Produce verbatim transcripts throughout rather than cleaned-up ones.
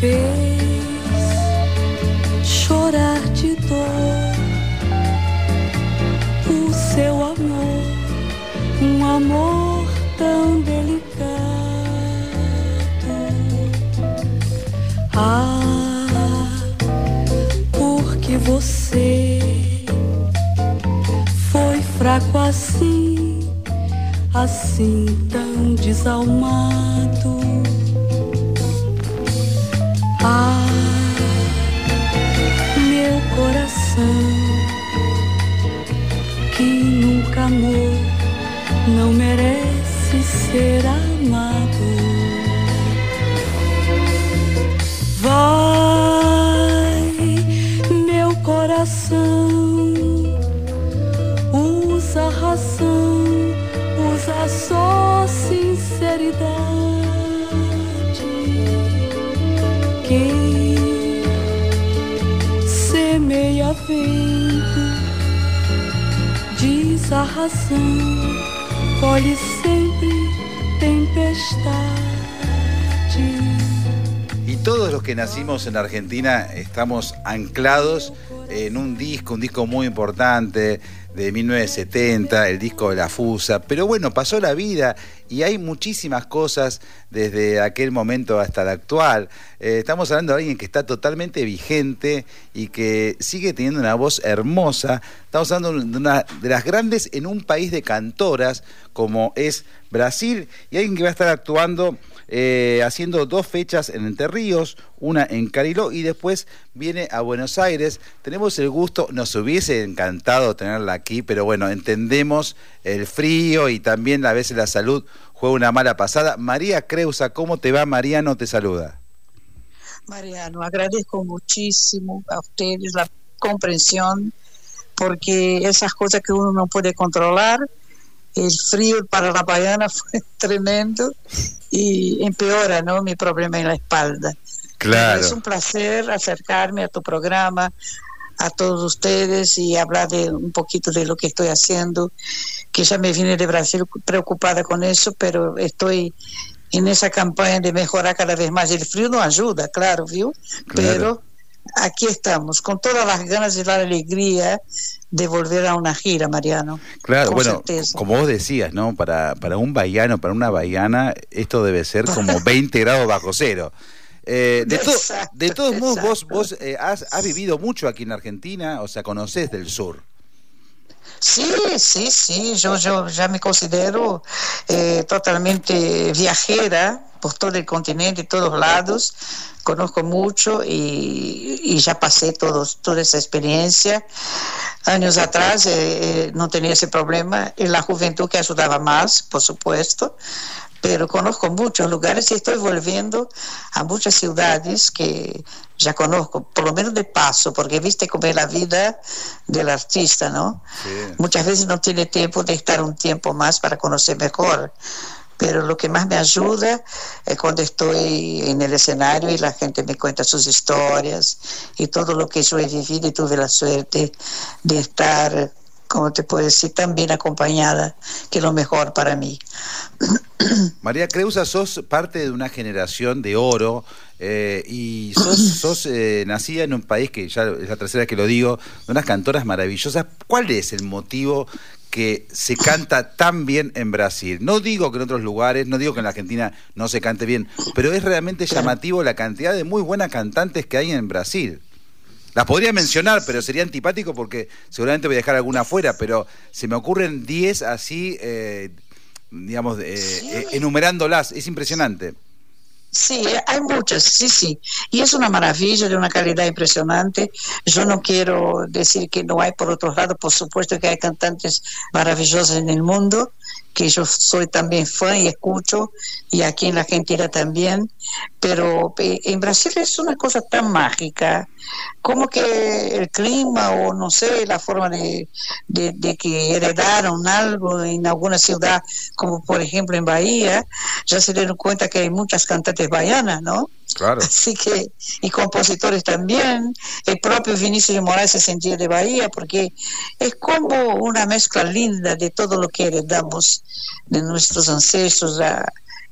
fez chorar de dor o seu amor, um amor tão delicado. Ah, porque você foi fraco assim, assim tão desalmado. Ah, meu coração que nunca amou não merece ser amado. Vai, meu coração, usa a razão, usa só sinceridade. Quem semeia vento, diz a razão, colhe sempre tempestade. Y todos los que nacimos en Argentina estamos anclados en un disco, un disco muy importante de mil novecientos setenta, el disco de La Fusa. Pero bueno, pasó la vida y hay muchísimas cosas desde aquel momento hasta el actual. Eh, estamos hablando de alguien que está totalmente vigente y que sigue teniendo una voz hermosa. Estamos hablando de una de las grandes en un país de cantoras como es Brasil, y alguien que va a estar actuando eh, haciendo dos fechas en Entre Ríos, una en Cariló y después viene a Buenos Aires. Tenemos el gusto, nos hubiese encantado tenerla aquí, pero bueno, entendemos el frío y también a veces la salud juega una mala pasada. María Creusa, ¿cómo te va? Mariano te saluda. Mariano, agradezco muchísimo a ustedes la comprensión, porque esas cosas que uno no puede controlar, el frío para la baiana fue tremendo y empeora, ¿no?, mi problema en la espalda. Claro. Es un placer acercarme a tu programa, a todos ustedes, y hablar de un poquito de lo que estoy haciendo, que ya me vine de Brasil preocupada con eso, pero estoy en esa campaña de mejorar cada vez más. El frío no ayuda, claro, ¿viu? Claro. Pero aquí estamos, con todas las ganas y la alegría de volver a una gira, Mariano. Claro, con bueno, certeza. Como vos decías, ¿no? Para, para un baiano, para una baiana, esto debe ser como veinte grados bajo cero. Eh, de, to Exacto, de todos modos, vos, exacto. vos eh, has, has vivido mucho aquí en Argentina, o sea, conocés del sur. Sí, sí, sí, yo, yo ya me considero eh, totalmente viajera por todo el continente, todos lados, conozco mucho y, y ya pasé todos, toda esa experiencia. Años atrás eh, no tenía ese problema, en la juventud que ayudaba más, por supuesto, pero conozco muchos lugares y estoy volviendo a muchas ciudades que ya conozco, por lo menos de paso, porque viste cómo es la vida del artista, ¿no? Sí. Muchas veces no tiene tiempo de estar un tiempo más para conocer mejor, pero lo que más me ayuda es cuando estoy en el escenario y la gente me cuenta sus historias y todo lo que yo he vivido, y tuve la suerte de estar, como te puedo decir, tan bien acompañada, que es lo mejor para mí. María Creusa, sos parte de una generación de oro eh, y sos, sos eh, nacida en un país que ya es la tercera vez que lo digo, de unas cantoras maravillosas. ¿Cuál es el motivo que se canta tan bien en Brasil? No digo que en otros lugares, no digo que en la Argentina no se cante bien, pero es realmente llamativo la cantidad de muy buenas cantantes que hay en Brasil. Las podría mencionar, pero sería antipático porque seguramente voy a dejar alguna afuera, pero se me ocurren diez así, eh, digamos, eh, Sí. eh, enumerándolas. Es impresionante. Sí, hay muchas, sí, sí. Y es una maravilla, de una calidad impresionante. Yo no quiero decir que no hay por otro lado, por supuesto que hay cantantes maravillosas en el mundo, que yo soy también fan y escucho, y aquí en la Argentina también, pero en Brasil es una cosa tan mágica, como que el clima, o no sé, la forma de, de, de que heredaron algo en alguna ciudad, como por ejemplo en Bahía, ya se dieron cuenta que hay muchas cantantes baianas, ¿no? Claro. Así que, y compositores también. El propio Vinicius de Moraes se sentía de Bahía, porque es como una mezcla linda de todo lo que heredamos de nuestros ancestros, a,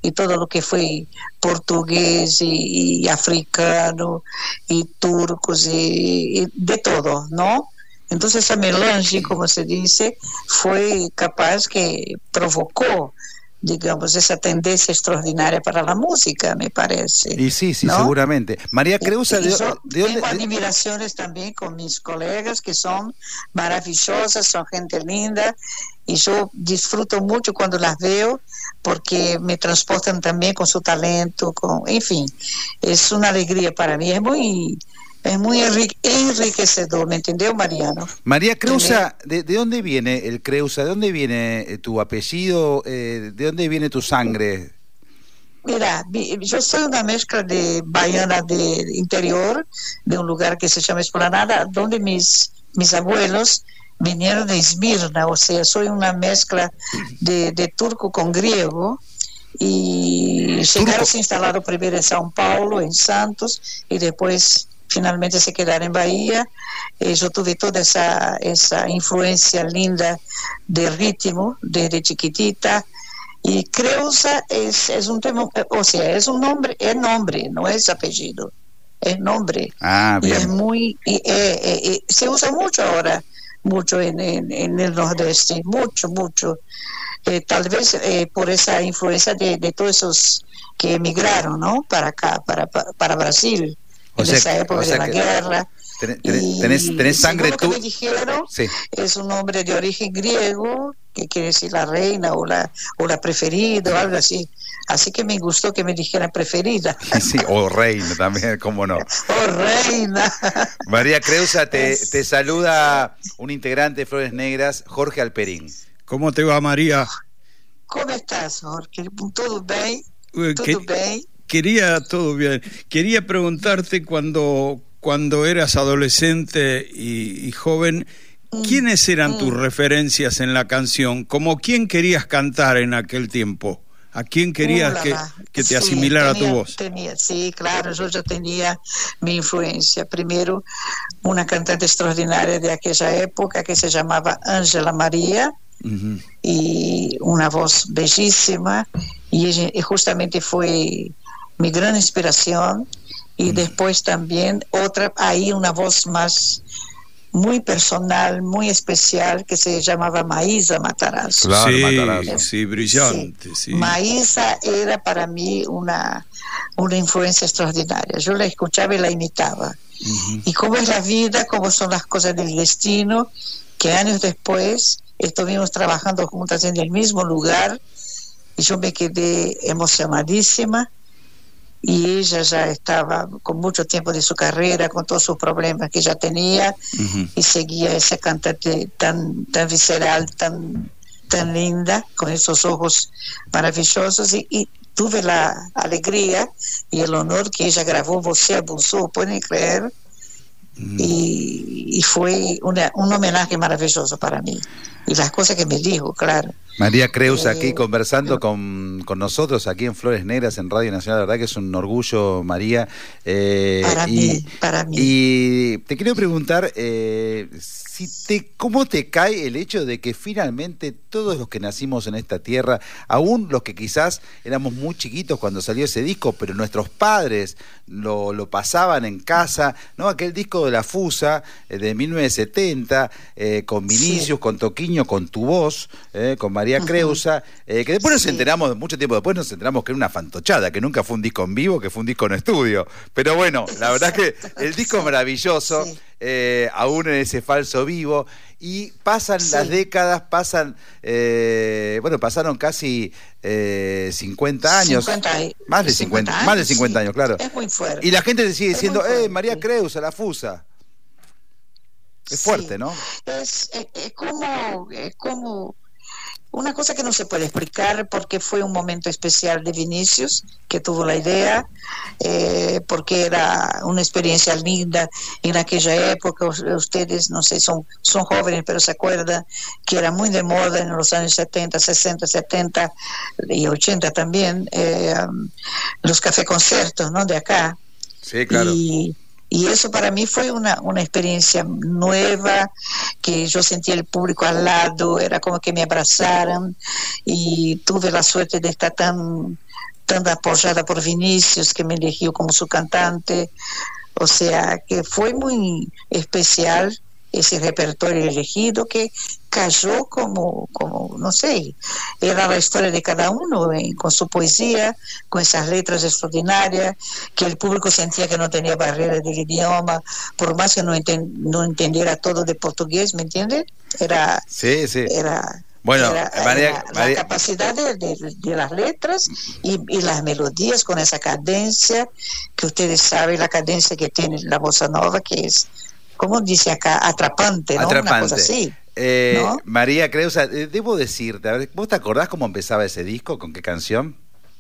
y todo lo que fue portugués y, y africano y turcos y, y de todo, ¿no? Entonces esa melange, como se dice, fue capaz que provocó, digamos, esa tendencia extraordinaria para la música, me parece. Y sí, sí, ¿no? Seguramente. María Creusa, y, y ¿de, yo de dónde? Tengo admiraciones también con mis colegas que son maravillosas, son gente linda, y yo disfruto mucho cuando las veo porque me transportan también con su talento, con, en fin, es una alegría para mí, es muy... Es muy enriquecedor, ¿me entendió, Mariano? María Creusa, ¿de, ¿de dónde viene el Creusa? ¿De dónde viene tu apellido? Eh, ¿De dónde viene tu sangre? Mira, yo soy una mezcla de baiana de interior, de un lugar que se llama Esplanada, donde mis, mis abuelos vinieron de Esmirna, o sea, soy una mezcla de, de turco con griego, y llegaron, se instalaron primero en São Paulo, en Santos, y después... finalmente se quedaron en Bahía. Eh, yo tuve toda esa, esa influencia linda de ritmo desde chiquitita, y Creusa es, es un tema, o sea, es un nombre, es nombre, no es apellido, es nombre. Ah, bien. Y es muy, y, eh, eh, eh, se usa mucho ahora, mucho en, en, en el Nordeste, mucho, mucho. Eh, tal vez eh, por esa influencia de, de todos esos que emigraron, ¿no? Para acá, para, para, para Brasil. O en sea, esa época o sea de la que guerra. Tenés, tenés, tenés sangre tú. Me dijeron, sí. Es un nombre de origen griego, que quiere decir la reina o la, o la preferida o algo así. Así que me gustó que me dijeran preferida. Sí, o reina también, cómo no. O reina. María Creusa, te, te saluda un integrante de Flores Negras, Jorge Alperín. ¿Cómo te va, María? ¿Cómo estás, Jorge? ¿Todo bien? ¿Todo ¿Qué? bien? Quería, todo bien. Quería preguntarte cuando, cuando eras adolescente y, y joven, ¿quiénes eran mm. tus referencias en la canción? ¿Como quién querías cantar en aquel tiempo? ¿A quién querías uh, que, que te sí, asimilara tenía, tu voz? Tenía, sí, claro, yo ya tenía mi influencia. Primero, una cantante extraordinaria de aquella época que se llamaba Ángela María, uh-huh. y una voz bellísima, y, ella, y justamente fue mi gran inspiración. Y uh-huh. después también otra, ahí una voz más muy personal, muy especial, que se llamaba Maísa Matarazzo. Claro, sí, Matarazzo. Sí, brillante. Sí. Sí. Maísa era para mí una, una influencia extraordinaria. Yo la escuchaba y la imitaba. Uh-huh. Y cómo es la vida, cómo son las cosas del destino, que años después estuvimos trabajando juntas en el mismo lugar, y yo me quedé emocionadísima. Y ella ya estaba con mucho tiempo de su carrera, con todos sus problemas que ella tenía, uh-huh. y seguía esa cantante tan, tan visceral, tan, tan linda, con esos ojos maravillosos, y, y tuve la alegría y el honor que ella grabó Você Abusou, pueden creer, uh-huh. y, y fue una, un homenaje maravilloso para mí, y las cosas que me dijo, claro. María Creusa aquí conversando con, con nosotros aquí en Flores Negras en Radio Nacional, la verdad que es un orgullo, María. Eh, para y, mí, para mí. Y te quiero preguntar, eh, si te, ¿cómo te cae el hecho de que finalmente todos los que nacimos en esta tierra, aún los que quizás éramos muy chiquitos cuando salió ese disco, pero nuestros padres lo, lo pasaban en casa, ¿no? Aquel disco de La Fusa, eh, de mil novecientos setenta, eh, con Vinicius, sí. con Toquinho, con tu voz, eh, con María Creusa, eh, que después nos sí. enteramos, mucho tiempo después nos enteramos que era una fantochada, que nunca fue un disco en vivo, que fue un disco en estudio. Pero bueno, la verdad que el disco es maravilloso, sí. eh, aún en ese falso vivo, y pasan sí. las décadas, pasan, eh, bueno, pasaron casi eh, cincuenta años, cincuenta, más de cincuenta, cincuenta años, más de cincuenta sí. años, claro. Es muy fuerte. Y la gente te sigue es diciendo, eh, María Creusa, La Fusa. Es sí. fuerte, ¿no? Es, es, es como, es como una cosa que no se puede explicar, porque fue un momento especial de Vinicius, que tuvo la idea, eh, porque era una experiencia linda en aquella época. Ustedes, no sé, son, son jóvenes, pero se acuerdan que era muy de moda en los años setenta, sesenta, setenta y ochenta también, eh, los café conciertos, ¿no? De acá. Sí, claro. Y, Y eso para mí fue una, una experiencia nueva, que yo sentía el público al lado, era como que me abrazaran, y tuve la suerte de estar tan, tan apoyada por Vinicius, que me eligió como su cantante. O sea, que fue muy especial ese repertorio elegido, que cayó como, como no sé, era la historia de cada uno, eh, con su poesía, con esas letras extraordinarias, que el público sentía que no tenía barrera del idioma, por más que no, enten, no entendiera todo de portugués, ¿me entiendes? Era, sí, sí. era, bueno, era, María, era María... la capacidad de, de, de las letras y, y las melodías con esa cadencia, que ustedes saben la cadencia que tiene la bossa nova, que es, como dice acá, atrapante, ¿no? Atrapante. Una cosa así. Eh, ¿no? María Creusa, eh, debo decirte, a ver, ¿vos te acordás cómo empezaba ese disco? ¿Con qué canción?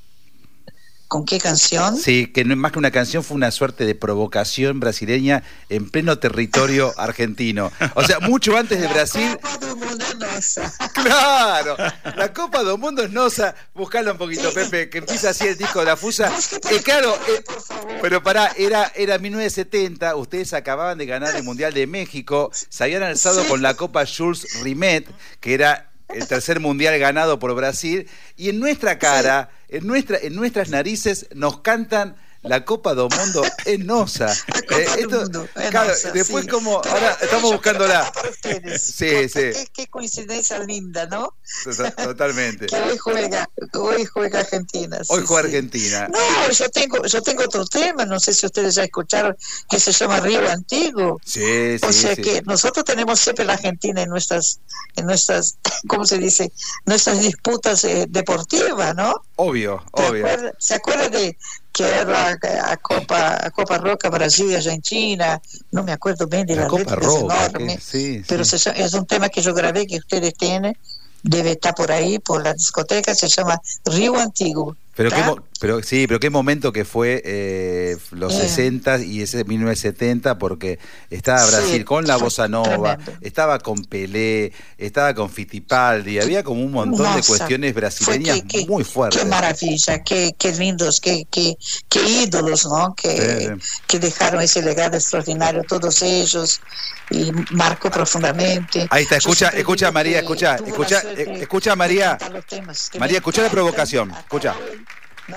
¿Con qué canción? Sí, que no, más que una canción fue una suerte de provocación brasileña en pleno territorio argentino. O sea, mucho antes de Brasil. La Copa do Mundo es nosa. Claro, la Copa do Mundo es nosa. Buscalo un poquito, sí. Pepe, que empieza así el disco de la Fusa. Eh, claro, eh, pero pará, era, era mil novecientos setenta, ustedes acababan de ganar el Mundial de México, se habían alzado sí. con la Copa Jules Rimet, que era el tercer mundial ganado por Brasil, y en nuestra cara, sí. en nuestra, en nuestras narices nos cantan la Copa do Mundo es nosa. Eh, esto, mundo, es claro, nosa, después sí. como, pero ahora estamos buscándola. Sí, sí. Qué, qué coincidencia linda, ¿no? Totalmente. Que hoy juega, hoy juega Argentina. Hoy sí, juega sí. Argentina. No, yo tengo, yo tengo otro tema, no sé si ustedes ya escucharon, que se llama Río Antiguo. Sí, sí. O sea sí. que nosotros tenemos siempre la Argentina en nuestras, en nuestras, ¿cómo se dice? Nuestras disputas eh, deportivas, ¿no? Obvio, obvio. Acuerda, ¿se acuerda de que era a Copa, a Copa Roca Brasil y Argentina? No me acuerdo bien de la, la Copa Roca, enorme, sí, pero sí. Se, es un tema que yo grabé, que ustedes tienen, debe estar por ahí, por la discoteca, se llama Río Antiguo. Pero, qué, pero sí, pero qué momento que fue eh, los yeah. sesenta y ese mil novecientos setenta, porque estaba Brasil sí, con la bossa nova, tremendo. Estaba con Pelé, estaba con Fittipaldi, había como un montón Nossa, de cuestiones brasileñas que, muy fuertes. Qué maravilla, qué, qué lindos, qué, qué, qué ídolos, ¿no? Que, sí, sí. que dejaron ese legado extraordinario, todos ellos, y marcó profundamente. Ahí está, escucha, escucha María, escucha, escucha, escucha María, María, escucha la provocación, escucha. ¿No?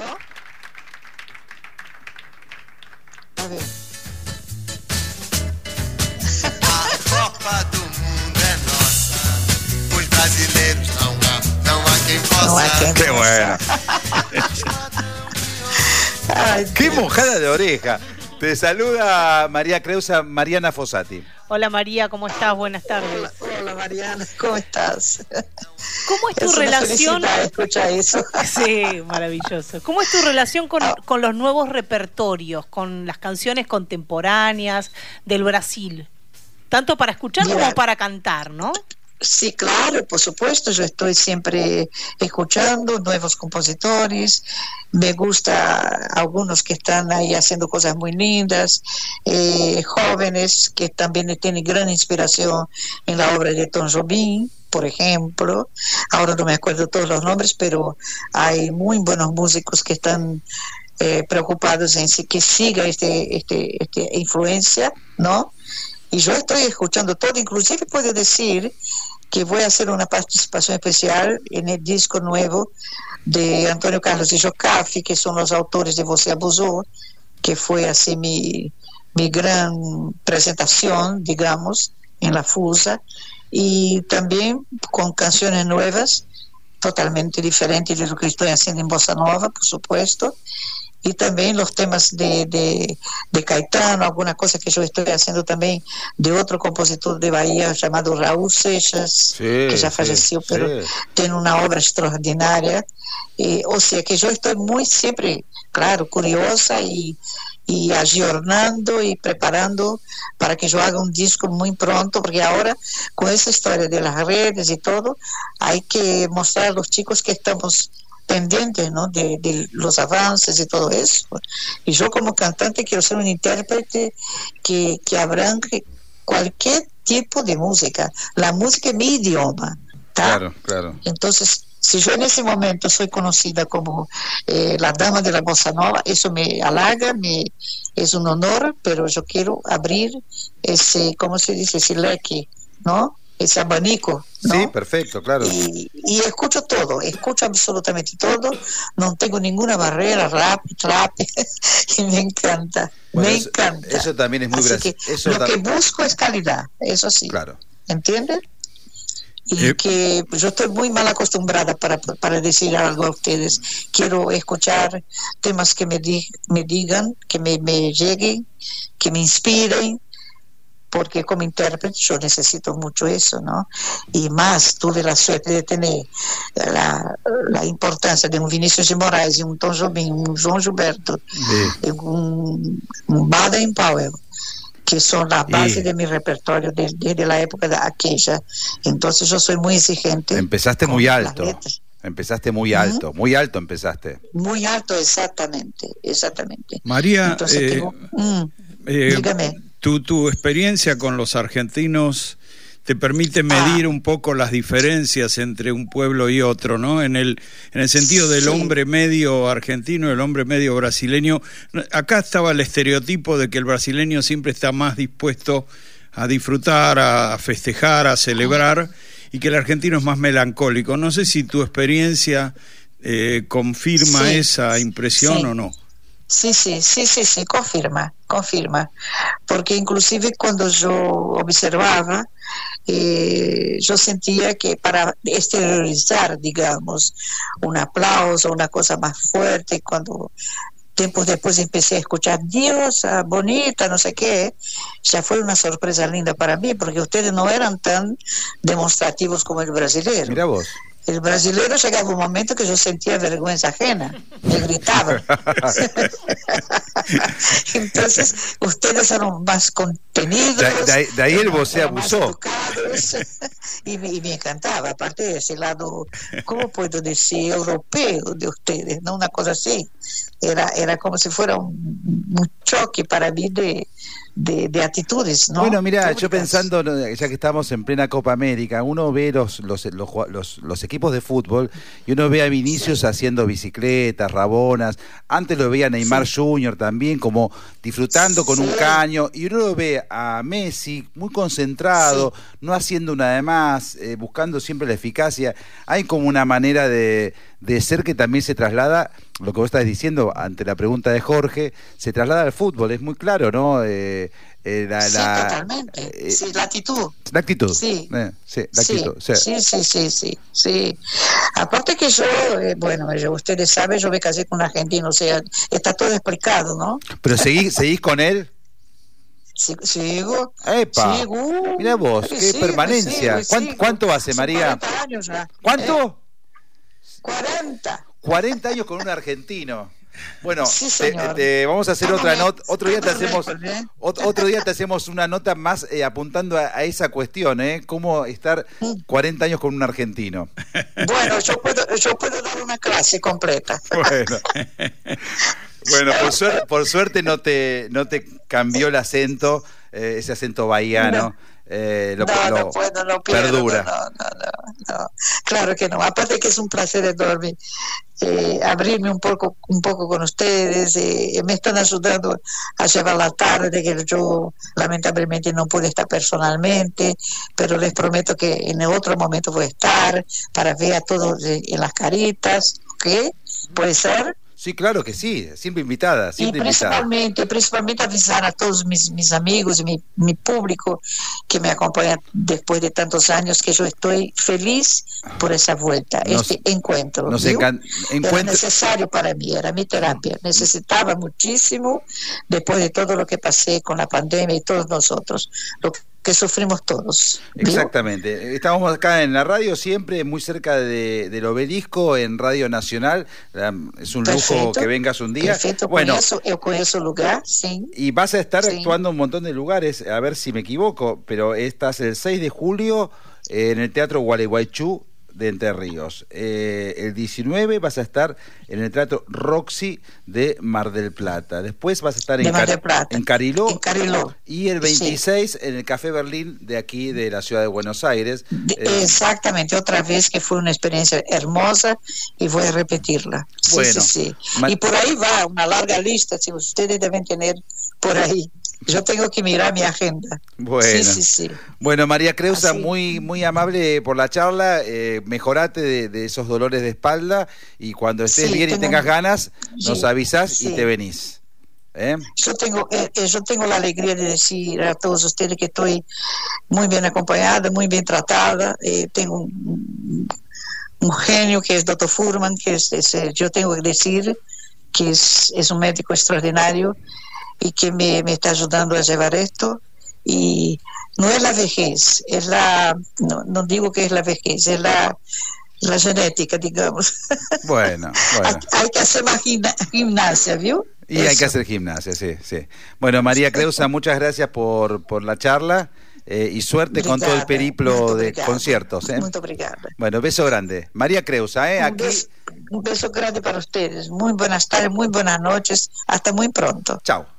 A ver. A Copa do Mundo é nossa. Os brasileiros não há, não há quem possa. No hay quien Qué bueno. Ay, qué mojada de oreja. Te saluda María Creusa, Mariana Fossati. Hola María, ¿cómo estás? Buenas tardes. Hola, hola Mariana, ¿cómo estás? ¿Cómo es tu es relación? Escucha eso. Sí, maravilloso. ¿Cómo es tu relación con, ah. con los nuevos repertorios, con las canciones contemporáneas del Brasil? Tanto para escuchar Mira, como para cantar, ¿no? Sí, claro, por supuesto, yo estoy siempre escuchando nuevos compositores, me gusta algunos que están ahí haciendo cosas muy lindas, eh, jóvenes que también tienen gran inspiración en la obra de Tom Jobim, por ejemplo. Ahora no me acuerdo todos los nombres, pero hay muy buenos músicos que están eh, preocupados en que siga este, este, este influencia, ¿no? Y yo estoy escuchando todo, inclusive puedo decir que voy a hacer una participación especial en el disco nuevo de Antonio Carlos y Jocafi, que son los autores de Você Abusou, que fue así mi, mi gran presentación, digamos, en la Fusa, y también con canciones nuevas, totalmente diferentes de lo que estoy haciendo en Bossa Nova, por supuesto, y también los temas de, de, de Caetano, alguna cosa que yo estoy haciendo también de otro compositor de Bahía llamado Raúl Seixas, sí, que ya falleció, sí, pero sí. tiene una obra extraordinaria. Eh, o sea que yo estoy muy siempre, claro, curiosa y, y ayornando y preparando para que yo haga un disco muy pronto, porque ahora con esa historia de las redes y todo, hay que mostrar a los chicos que estamos pendientes, ¿no? de, de los avances y todo eso. Y yo como cantante quiero ser un intérprete que, que abrangue cualquier tipo de música. La música es mi idioma, ¿tá? Claro, claro. Entonces, si yo en ese momento soy conocida como eh, la dama de la bossa nova, eso me halaga, me, es un honor, pero yo quiero abrir ese, ¿cómo se dice? Ese leque, ¿no? ese abanico, ¿no? Sí, perfecto, claro. Y, y escucho todo, escucho absolutamente todo, no tengo ninguna barrera, rap, trap, y me encanta, Bueno, me eso, encanta. Eso también es muy Así gracioso. que Eso lo tam- que busco es calidad, eso sí. Claro. ¿Entiendes? Y Eh. que yo estoy muy mal acostumbrada para, para decir algo a ustedes. Quiero escuchar temas que me, di, me digan, que me, me lleguen, que me inspiren, porque como intérprete yo necesito mucho eso, ¿no? Y más, tuve la suerte de tener la, la importancia de un Vinicius de Moraes, un Tom Jobim, un João Gilberto, Sí. un, un Baden Powell, que son la base Y- de mi repertorio de- desde la época de aquella. Entonces yo soy muy exigente. Empezaste con muy las alto. letras. Empezaste muy alto, muy alto empezaste. Muy alto, exactamente, exactamente. María, Entonces eh, tengo- mm, Eh, dígame. tu, tu experiencia con los argentinos te permite medir Ah. un poco las diferencias entre un pueblo y otro, ¿no? En el, en el sentido del Sí. hombre medio argentino y el hombre medio brasileño. Acá estaba el estereotipo de que el brasileño siempre está más dispuesto a disfrutar, a festejar, a celebrar, y que el argentino es más melancólico. No sé si tu experiencia eh, confirma Sí. esa impresión Sí. o no. Sí, sí, sí, sí, sí, confirma, confirma. Porque inclusive cuando yo observaba, eh, yo sentía que para exteriorizar, digamos, un aplauso, una cosa más fuerte, cuando tiempos después empecé a escuchar diosa, bonita, no sé qué, ya fue una sorpresa linda para mí, porque ustedes no eran tan demostrativos como el brasileño. Mira vos. El brasileño llegaba un momento que yo sentía vergüenza ajena, me gritaba. Entonces, ustedes eran más contenidos. De- de ahí- de ahí el vocé eran más abusó. educados, y, me, y me encantaba, aparte de ese lado, ¿cómo puedo decir? Europeo de ustedes, ¿no? Una cosa así. Era, era como si fuera un, un choque para mí de, de, de actitudes, ¿no? Bueno, mira, yo Públicas. pensando, ¿no? Ya que estamos en plena Copa América, uno ve los, los, los, los, los equipos de fútbol y uno ve a Vinicius Sí. haciendo bicicletas, rabonas. Antes lo veía a Neymar Sí. Junior también, como disfrutando con un Sí. caño. Y uno lo ve a Messi muy concentrado, no haciendo una de más, eh, buscando siempre la eficacia. Hay como una manera de, de ser que también se traslada, lo que vos estás diciendo ante la pregunta de Jorge, se traslada al fútbol. Es muy claro, ¿no? Eh, eh, la, Sí, la- totalmente. eh, Sí, la actitud. la actitud. Sí. Eh, sí, la Sí, actitud. sí. sí, sí, sí, sí, sí. Aparte que yo, eh, bueno, yo- ustedes saben, yo me casé con un argentino, o sea, está todo explicado, ¿no? Pero seguís, seguís con él. Sí, sigo. ¡Epa! Sigo. Mirá vos, Sí, qué sí, permanencia. sí, ¿Cuánto, sí. cuánto hace, Son María? cuarenta años ya. ¿Cuánto? ¿Eh? cuarenta. cuarenta años con un argentino. Bueno, Sí, te, señor. te- vamos a hacer Todo otra bien, nota. Otro día te todo hacemos récord, ¿eh? ot- otro día te hacemos una nota más eh, apuntando a, a esa cuestión, ¿eh? Cómo estar cuarenta años con un argentino. Bueno, yo puedo, yo puedo dar una clase completa. Bueno, bueno por, suerte, por suerte no te no te cambió el acento, eh, ese acento bahiano. No. Eh, lo, no, lo no puedo, no pierdo, perdura. No, no, no, no. Claro que no. Aparte que es un placer enorme eh, abrirme un poco, un poco con ustedes. Eh, me están ayudando a llevar la tarde, que yo lamentablemente no pude estar personalmente, pero les prometo que en el otro momento voy a estar para ver a todos eh, en las caritas, ¿ok? ¿Puede ser? Sí, claro que sí, siempre invitada, Y siempre invitada. principalmente, principalmente avisar a todos mis, mis amigos y mi, mi público que me acompaña después de tantos años que yo estoy feliz por esa vuelta, Nos- este encuentro. Nos ¿viu? encanta. Era Encuentro... necesario para mí, era mi terapia. Necesitaba muchísimo después de todo lo que pasé con la pandemia y todos nosotros, lo que sufrimos todos. ¿viu? Exactamente. Estamos acá en la radio, siempre muy cerca de, del Obelisco, en Radio Nacional. Es un lujo Perfecto. que vengas un día. Perfecto, Bueno, conheço, eu conheço o lugar, sim. y vas a estar Sí. actuando en un montón de lugares, a ver si me equivoco, pero estás el seis de julio eh, en el Teatro Gualeguaychú de Entre Ríos. Eh, el diecinueve vas a estar en el Teatro Roxy de Mar del Plata. Después vas a estar en, Mar del Plata. en Cariló. En Cariló. Y el veintiséis sí. en el Café Berlín de aquí de la ciudad de Buenos Aires. De, eh, exactamente, otra vez que fue una experiencia hermosa y voy a repetirla. Sí, bueno, sí, sí. Ma- Y por ahí va una larga lista, si ustedes deben tener por ahí. Yo tengo que mirar mi agenda. Bueno, sí, sí, sí. Bueno, María Creusa, Así. muy muy amable por la charla. Eh, mejorate de, de esos dolores de espalda y cuando estés Sí, bien y tengo- tengas ganas, nos Sí, avisás sí. y te venís. ¿Eh? Yo tengo, eh, eh, yo tengo la alegría de decir a todos ustedes que estoy muy bien acompañada, muy bien tratada. Eh, tengo un, un genio que es doctor Furman, que es, es, eh, yo tengo que decir que es, es un médico extraordinario y que me, me está ayudando a llevar esto. Y no es la vejez, es la, no, no digo que es la vejez, es la, la genética, digamos. Bueno, bueno. hay, hay que hacer más gimna- gimnasia, ¿vio? Y hay que Eso. hacer gimnasia, sí, sí. Bueno, María Creusa, muchas gracias por, por la charla eh, y suerte con todo el Obrigada, periplo muito de obrigada. conciertos. ¿eh? Muy obrigada. Bueno, beso grande. María Creusa, ¿eh? Un Aquí. beso, un beso grande para ustedes. Muy buenas tardes, muy buenas noches. Hasta muy pronto. Chao.